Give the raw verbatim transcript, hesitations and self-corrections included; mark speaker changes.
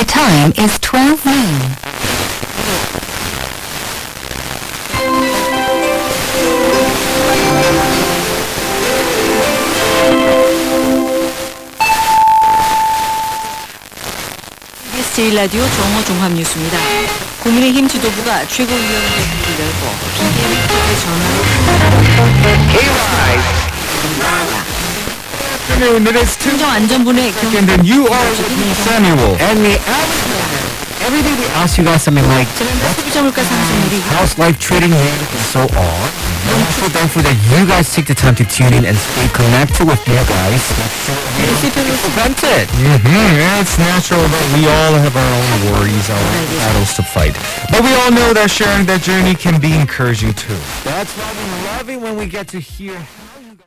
Speaker 1: The time is twelve noon.
Speaker 2: 케이비에스 제일 라디오 정오 종합뉴스입니다. 국민의힘 지도부가 최고위원회를 열고 비대위원회 전화를 행정안전부의 경
Speaker 3: And then you are with me, Samuel. And we every day we ask you guys something like
Speaker 2: 지난달 소비자물가 상승률이
Speaker 3: how's life treating you and so on. And I'm so thankful that you guys take the time to tune in and stay connected with me, guys. Prevent it. Mm-hmm. It's natural that we all have our own worries, our own battles to fight. But we all know that sharing that journey can be encouraging too. That's why we love it when we get to hear how